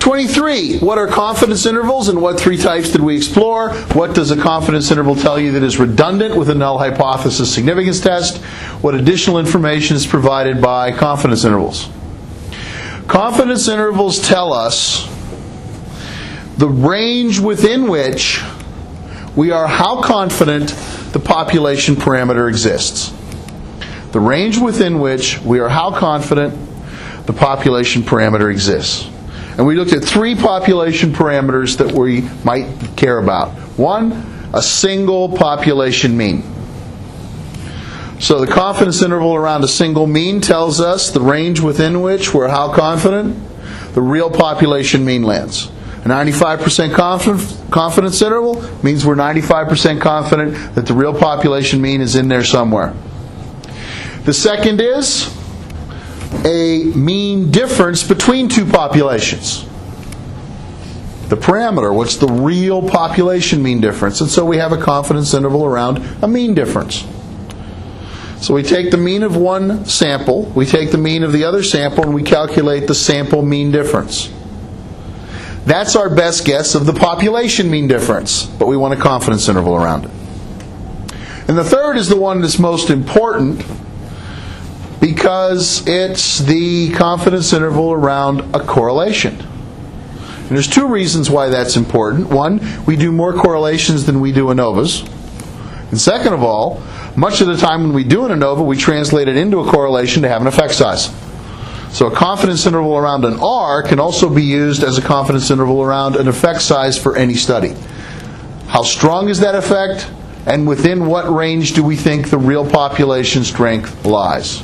23. What are confidence intervals and what three types did we explore? What does a confidence interval tell you that is redundant with a null hypothesis significance test? What additional information is provided by confidence intervals? Confidence intervals tell us the range within which we are how confident the population parameter exists. The range within which we are how confident the population parameter exists. And we looked at three population parameters that we might care about. One, a single population mean. So the confidence interval around a single mean tells us the range within which we're how confident the real population mean lands. A 95% confidence interval means we're 95% confident that the real population mean is in there somewhere. The second is a mean difference between two populations. The parameter, what's the real population mean difference? And so we have a confidence interval around a mean difference. So we take the mean of one sample, we take the mean of the other sample, and we calculate the sample mean difference. That's our best guess of the population mean difference, but we want a confidence interval around it. And the third is the one that's most important, because it's the confidence interval around a correlation. And there's two reasons why that's important. One, we do more correlations than we do ANOVAs. And second of all, much of the time when we do an ANOVA, we translate it into a correlation to have an effect size. So a confidence interval around an R can also be used as a confidence interval around an effect size for any study. How strong is that effect? And within what range do we think the real population strength lies?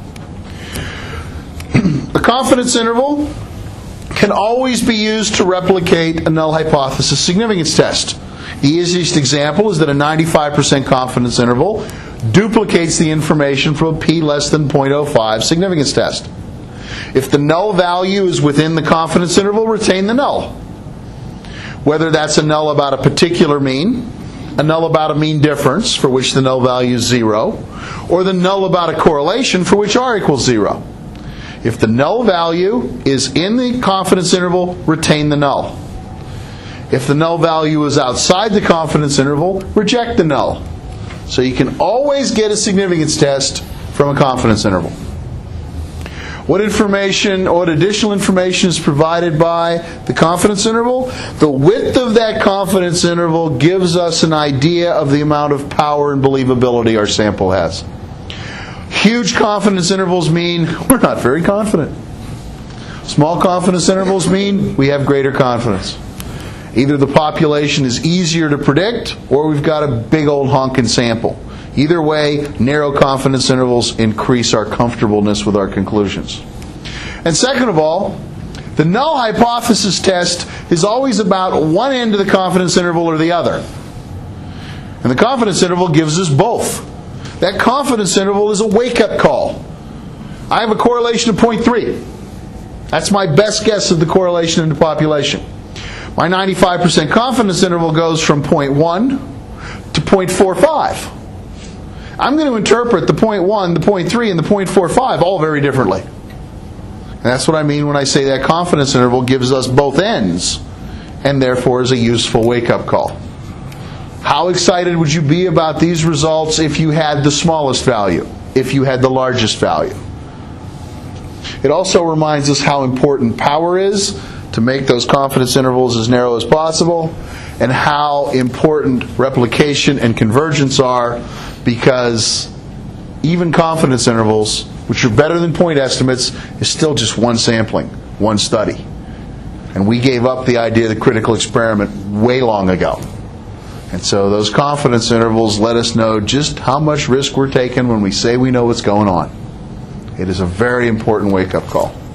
A confidence interval can always be used to replicate a null hypothesis significance test. The easiest example is that a 95% confidence interval duplicates the information from a p less than 0.05 significance test. If the null value is within the confidence interval, retain the null. Whether that's a null about a particular mean, a null about a mean difference, for which the null value is 0, or the null about a correlation, for which R equals 0. If the null value is in the confidence interval, retain the null. If the null value is outside the confidence interval, reject the null. So you can always get a significance test from a confidence interval. What information, what additional information is provided by the confidence interval? The width of that confidence interval gives us an idea of the amount of power and believability our sample has. Huge confidence intervals mean we're not very confident. Small confidence intervals mean we have greater confidence. Either the population is easier to predict, or we've got a big old honkin' sample. Either way, narrow confidence intervals increase our comfortableness with our conclusions. And second of all, the null hypothesis test is always about one end of the confidence interval or the other. And the confidence interval gives us both. That confidence interval is a wake-up call. I have a correlation of 0.3. That's my best guess of the correlation in the population. My 95% confidence interval goes from 0.1 to 0.45. I'm going to interpret the 0.1, the 0.3, and the 0.45 all very differently. And that's what I mean when I say that confidence interval gives us both ends, and therefore is a useful wake-up call. How excited would you be about these results if you had the smallest value, if you had the largest value? It also reminds us how important power is to make those confidence intervals as narrow as possible, and how important replication and convergence are, because even confidence intervals, which are better than point estimates, is still just one sampling, one study. And we gave up the idea of the critical experiment way long ago. And so those confidence intervals let us know just how much risk we're taking when we say we know what's going on. It is a very important wake-up call.